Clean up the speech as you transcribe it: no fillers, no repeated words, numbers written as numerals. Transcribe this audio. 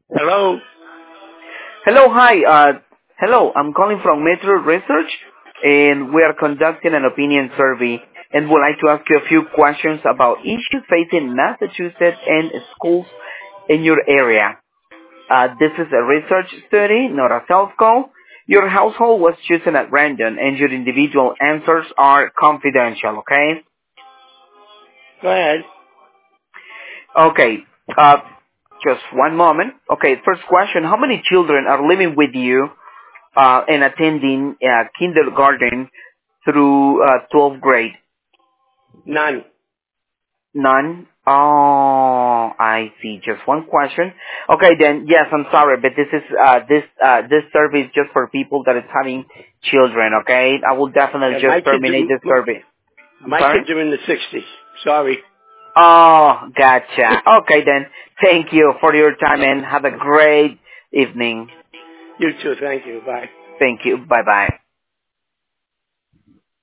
Hello? Hello, hi. Hello, I'm calling from Metro Research, and we are conducting an opinion survey, and would like to ask you a few questions about issues facing Massachusetts and schools in your area. This is a research study, not a sales call. Your household was chosen at random, and your individual answers are confidential, okay? Go ahead. Okay, uh, just one moment. Okay, first question, how many children are living with you and attending kindergarten through 12th grade? None. None? Oh, I see. Just one question. Okay, then, yes, I'm sorry, but this survey is just for people that is having children, okay? I will definitely Yeah, just terminate this survey. I'm my sorry? kids are in the 60s. Sorry. Oh, gotcha. Okay, then. Thank you for your time and have a great evening. You too. Thank you. Bye. Thank you. Bye-bye.